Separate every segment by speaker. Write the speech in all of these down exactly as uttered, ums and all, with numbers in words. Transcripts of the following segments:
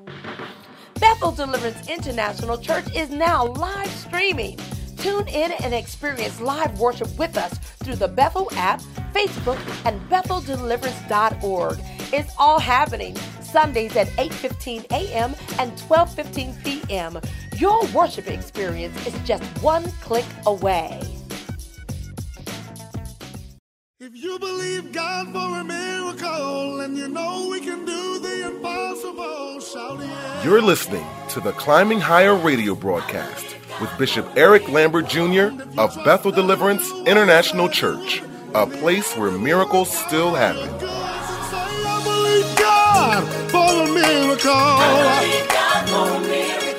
Speaker 1: Bethel Deliverance International Church is now live streaming. Tune in and experience live worship with us through the Bethel app, Facebook, and Bethel Deliverance dot org. It's all happening Sundays at eight fifteen a.m. and twelve fifteen p.m. Your worship experience is just one click away.
Speaker 2: If you believe God for a miracle and you know we can do the impossible, shout yeah.
Speaker 3: You're listening to the Climbing Higher radio broadcast with Bishop Eric Lambert Junior of Bethel Deliverance International Church, a place where miracles still happen.
Speaker 2: I believe God for a miracle. I believe God for a miracle.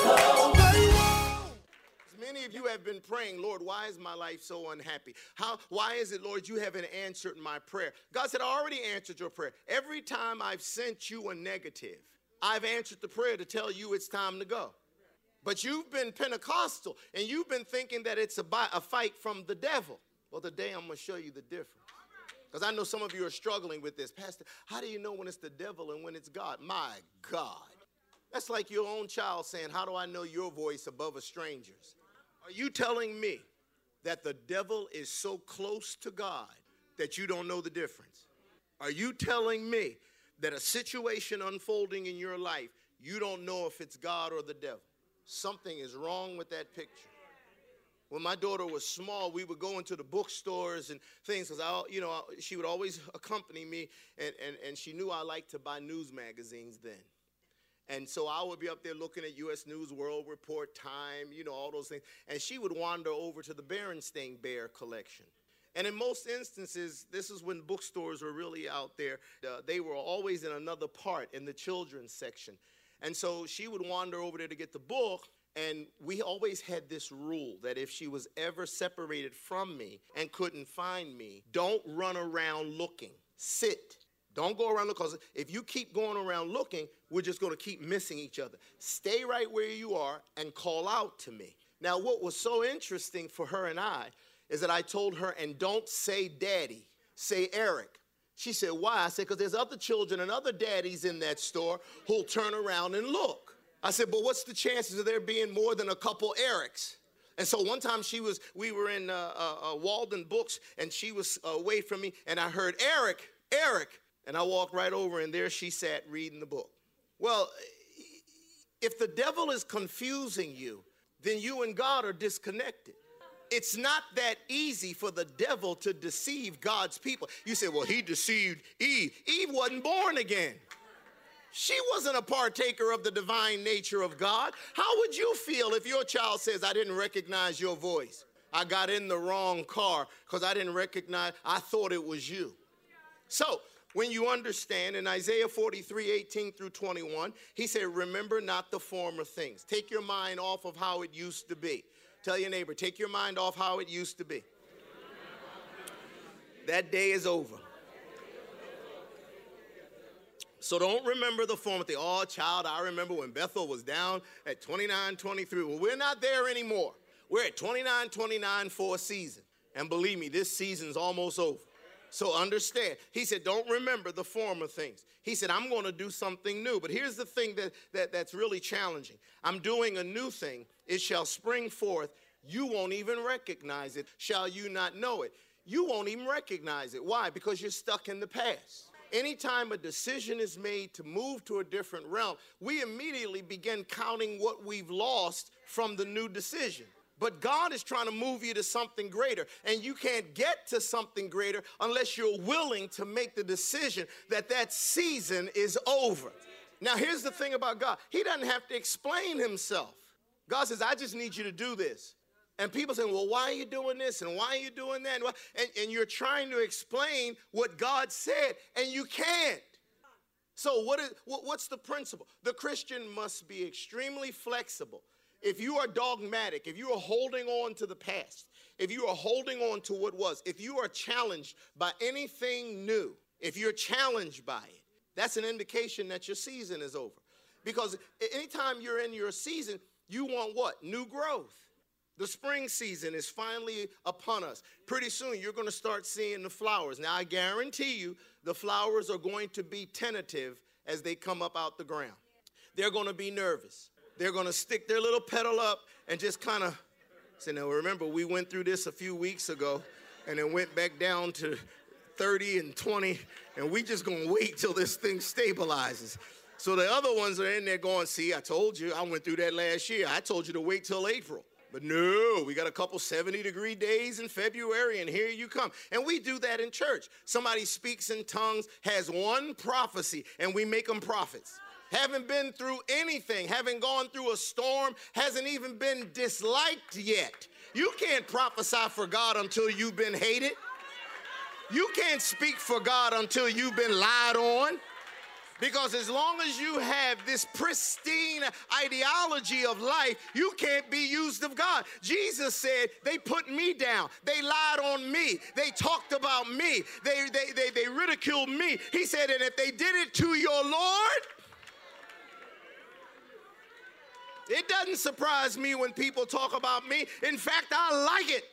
Speaker 4: Many of you have been praying, Lord, why is my life so unhappy? How? Why is it, Lord, you haven't answered my prayer? God said, I already answered your prayer. Every time I've sent you a negative, I've answered the prayer to tell you it's time to go. But you've been Pentecostal, and you've been thinking that it's a, a fight from the devil. Well, today I'm going to show you the difference. Because I know some of you are struggling with this. Pastor, how do you know when it's the devil and when it's God? My God. That's like your own child saying, how do I know your voice above a stranger's? Are you telling me that the devil is so close to God that you don't know the difference? Are you telling me that a situation unfolding in your life, you don't know if it's God or the devil? Something is wrong with that picture. When my daughter was small, we would go into the bookstores and things because I, you know, she would always accompany me, and, and, and she knew I liked to buy news magazines then. And so I would be up there looking at U S News, World Report, Time, you know, all those things. And she would wander over to the Berenstain Bear collection. And in most instances, this is when bookstores were really out there. Uh, they were always in another part in the children's section. And so she would wander over there to get the book. And we always had this rule that if she was ever separated from me and couldn't find me, don't run around looking. Sit. Don't go around looking, because if you keep going around looking, we're just going to keep missing each other. Stay right where you are and call out to me. Now, what was so interesting for her and I is that I told her, and don't say daddy, say Eric. She said, why? I said, because there's other children and other daddies in that store who'll turn around and look. I said, but what's the chances of there being more than a couple Erics? And so one time she was, we were in uh, uh, Walden Books, and she was away from me, and I heard, Eric, Eric. And I walked right over, and there she sat reading the book. Well, if the devil is confusing you, then you and God are disconnected. It's not that easy for the devil to deceive God's people. You say, well, he deceived Eve. Eve wasn't born again. She wasn't a partaker of the divine nature of God. How would you feel if your child says, I didn't recognize your voice? I got in the wrong car because I didn't recognize, I thought it was you. So, when you understand in Isaiah forty-three, eighteen through twenty-one, he said, remember not the former things. Take your mind off of how it used to be. Tell your neighbor, take your mind off how it used to be. That day is over. So don't remember the former thing. Oh, child, I remember when Bethel was down at twenty-nine twenty-three. Well, we're not there anymore. We're at twenty-nine twenty-nine for a season. And believe me, this season's almost over. So understand, he said, don't remember the former things. He said, I'm going to do something new. But here's the thing that, that, that's really challenging. I'm doing a new thing. It shall spring forth. You won't even recognize it. Shall you not know it? You won't even recognize it. Why? Because you're stuck in the past. Anytime a decision is made to move to a different realm, we immediately begin counting what we've lost from the new decision. But God is trying to move you to something greater, and you can't get to something greater unless you're willing to make the decision that that season is over. Now, here's the thing about God. He doesn't have to explain himself. God says, I just need you to do this. And people say, well, why are you doing this? And why are you doing that? And, and you're trying to explain what God said, and you can't. So what is, what's the principle? The Christian must be extremely flexible. If you are dogmatic, if you are holding on to the past, if you are holding on to what was, if you are challenged by anything new, if you're challenged by it, that's an indication that your season is over. Because anytime you're in your season, you want what? New growth. The spring season is finally upon us. Pretty soon you're going to start seeing the flowers. Now, I guarantee you the flowers are going to be tentative as they come up out the ground. they're going to be nervous. They're going to stick their little pedal up and just kind of say, now remember, we went through this a few weeks ago and then went back down to thirty and twenty, and we just going to wait till this thing stabilizes. So the other ones are in there going, see, I told you, I went through that last year. I told you to wait till April. But no, we got a couple seventy degree days in February, and here you come. And we do that in church. Somebody speaks in tongues, has one prophecy, and we make them prophets. Haven't been through anything, haven't gone through a storm, hasn't even been disliked yet. You can't prophesy for God until you've been hated. You can't speak for God until you've been lied on. Because as long as you have this pristine ideology of life, you can't be used of God. Jesus said, they put me down. They lied on me. They talked about me. They, they, they, they ridiculed me. He said, and if they did it to your Lord, it doesn't surprise me when people talk about me. In fact, I like it.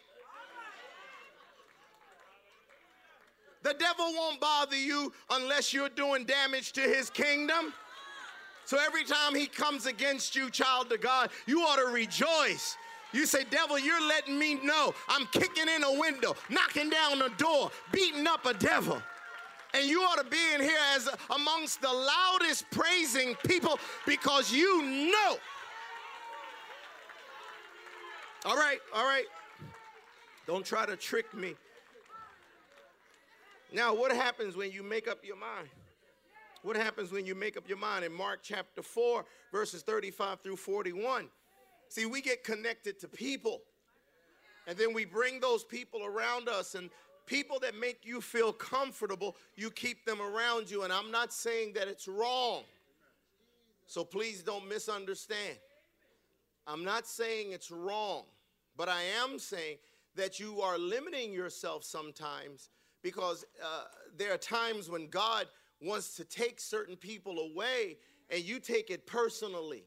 Speaker 4: The devil won't bother you unless you're doing damage to his kingdom. So every time he comes against you, child of God, you ought to rejoice. You say, devil, you're letting me know I'm kicking in a window, knocking down a door, beating up a devil. And you ought to be in here as amongst the loudest praising people because you know. All right, all right. Don't try to trick me. Now, what happens when you make up your mind? What happens when you make up your mind? In Mark chapter four, verses thirty-five through forty-one. See, we get connected to people. And then we bring those people around us. And people that make you feel comfortable, you keep them around you. And I'm not saying that it's wrong. So please don't misunderstand. I'm not saying it's wrong. But I am saying that you are limiting yourself sometimes. Because uh, there are times when God wants to take certain people away and you take it personally.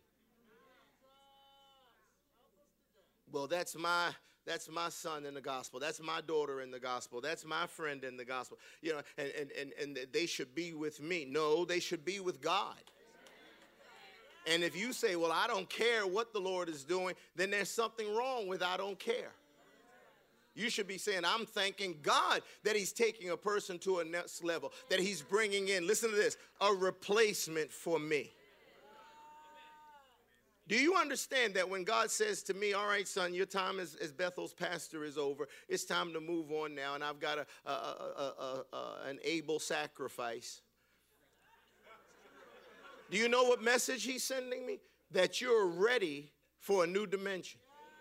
Speaker 4: Well, that's my that's my son in the gospel. That's my daughter in the gospel. That's my friend in the gospel. You know, and, and, and, and they should be with me. No, they should be with God. And if you say, well, I don't care what the Lord is doing, then there's something wrong with I don't care. You should be saying, I'm thanking God that he's taking a person to a next level, that he's bringing in, listen to this, a replacement for me. Do you understand that when God says to me, all right, son, your time as, as Bethel's pastor is over. It's time to move on now, and I've got a, a, a, a, a, an able sacrifice. Do you know what message he's sending me? That you're ready for a new dimension.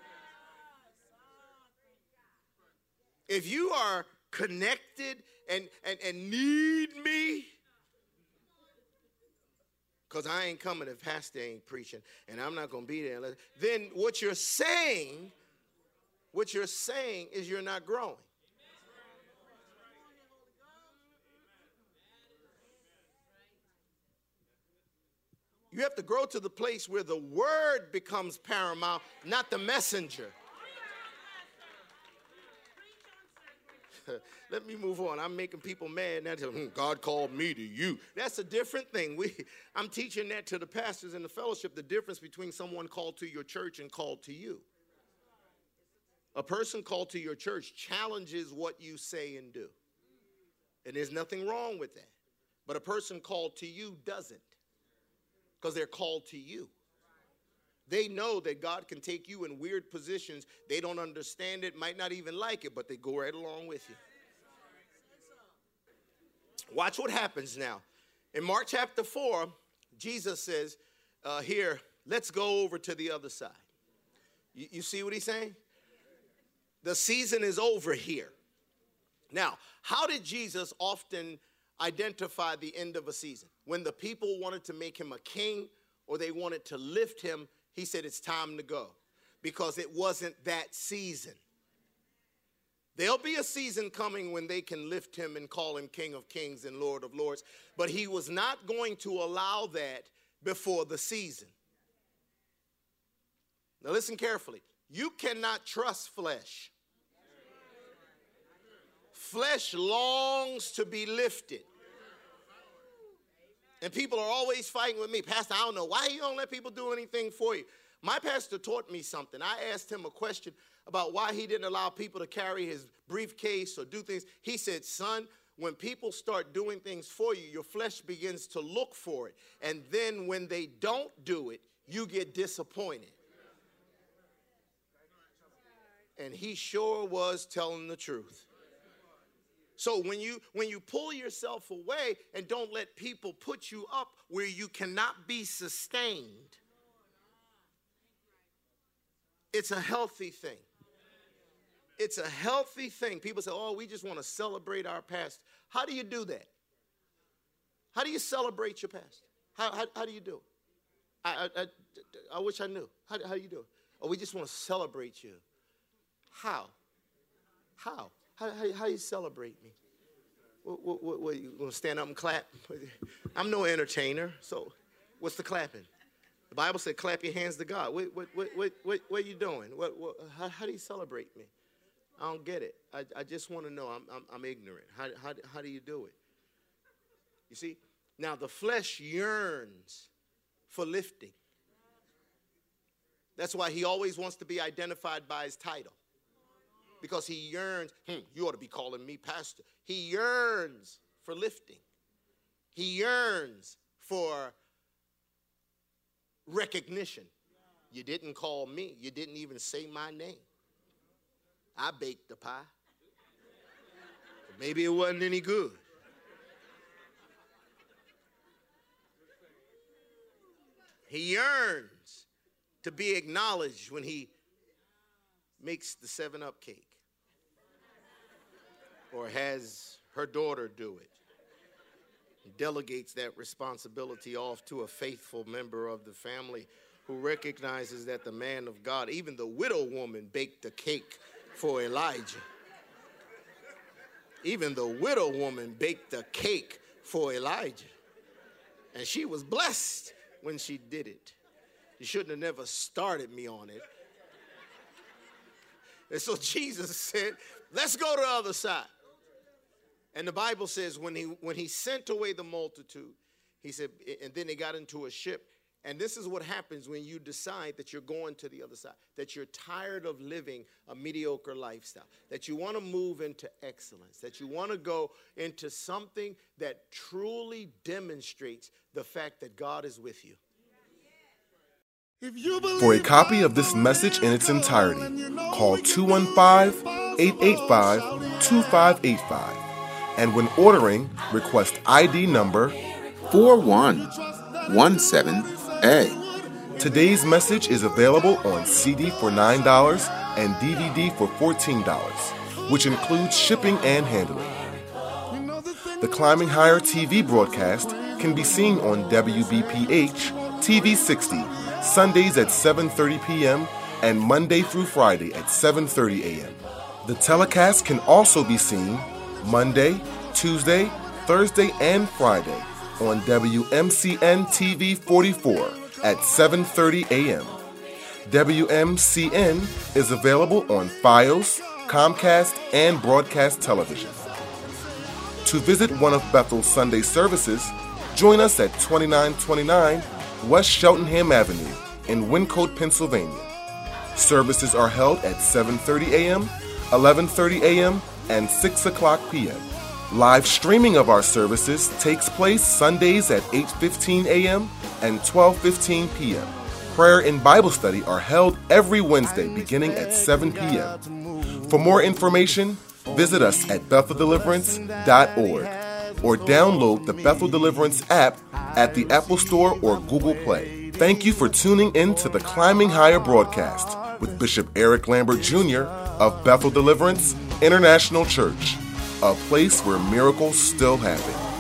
Speaker 4: If you are connected and, and, and need me, because I ain't coming if pastor ain't preaching, and I'm not going to be there, unless, then what you're saying, what you're saying is you're not growing. You have to grow to the place where the word becomes paramount, not the messenger. Let me move on. I'm making people mad now. Hmm, God called me to you. That's a different thing. We, I'm teaching that to the pastors in the fellowship, the difference between someone called to your church and called to you. A person called to your church challenges what you say and do. And there's nothing wrong with that. But a person called to you doesn't, because they're called to you. They know that God can take you in weird positions. They don't understand it, might not even like it, but they go right along with you. Watch what happens now. In Mark chapter four, Jesus says, uh, here, let's go over to the other side. You, you see what he's saying? The season is over here. Now, how did Jesus often identify the end of a season? When the people wanted to make him a king or they wanted to lift him, he said it's time to go because it wasn't that season. There'll be a season coming when they can lift him and call him King of Kings and Lord of Lords, but he was not going to allow that before the season. Now listen carefully. You cannot trust flesh. Flesh longs to be lifted. And people are always fighting with me. Pastor, I don't know why you don't let people do anything for you. My pastor taught me something. I asked him a question about why he didn't allow people to carry his briefcase or do things. He said, son, when people start doing things for you, your flesh begins to look for it. And then when they don't do it, you get disappointed. And he sure was telling the truth. So when you when you pull yourself away and don't let people put you up where you cannot be sustained, it's a healthy thing. It's a healthy thing. People say, oh, we just want to celebrate our past. How do you do that? How do you celebrate your past? How, how, how do you do it? I, I, I, I wish I knew. How, how do you do it? Oh, we just want to celebrate you. How? How? How, how, how you celebrate me? What, what, what, what, you going to stand up and clap? I'm no entertainer, so what's the clapping? The Bible said clap your hands to God. What, what, what, what, what, what are you doing? What, what, how, how do you celebrate me? I don't get it. I, I just want to know. I'm, I'm, I'm ignorant. How, how, how do you do it? You see? Now, the flesh yearns for lifting. That's why he always wants to be identified by his title. Because he yearns, hmm, you ought to be calling me pastor. He yearns for lifting. He yearns for recognition. You didn't call me. You didn't even say my name. I baked the pie. Maybe it wasn't any good. He yearns to be acknowledged when he makes the seven up cake or has her daughter do it. He delegates that responsibility off to a faithful member of the family who recognizes that the man of God, even the widow woman, baked the cake for Elijah. Even the widow woman baked the cake for Elijah. And she was blessed when she did it. You shouldn't have never started me on it. And so Jesus said, let's go to the other side. And the Bible says when he when he sent away the multitude, he said, and then they got into a ship. And this is what happens when you decide that you're going to the other side, that you're tired of living a mediocre lifestyle, that you want to move into excellence, that you want to go into something that truly demonstrates the fact that God is with you.
Speaker 3: For a copy of this message in its entirety, call two one five, eight eight five, two five eight five. And when ordering, request I D number
Speaker 5: four one one seven A.
Speaker 3: Today's message is available on C D for nine dollars and D V D for fourteen dollars, which includes shipping and handling. The Climbing Higher T V broadcast can be seen on W B P H T V sixty, Sundays at seven thirty p.m. and Monday through Friday at seven thirty a.m. The telecast can also be seen Monday, Tuesday, Thursday, and Friday on W M C N T V forty-four at seven thirty a.m. W M C N is available on Fios, Comcast, and Broadcast Television. To visit one of Bethel's Sunday services, join us at twenty-nine twenty-nine West Cheltenham Avenue in Wyncote, Pennsylvania. Services are held at seven thirty a.m., eleven thirty a.m., and six o'clock p.m. Live streaming of our services takes place Sundays at eight fifteen a.m. and twelve fifteen p.m. Prayer and Bible study are held every Wednesday beginning at seven p.m. For more information, visit us at bethel deliverance dot org or download the Bethel Deliverance app at the Apple Store or Google Play. Thank you for tuning in to the Climbing Higher broadcast with Bishop Eric Lambert Junior of Bethel Deliverance International Church, a place where miracles still happen.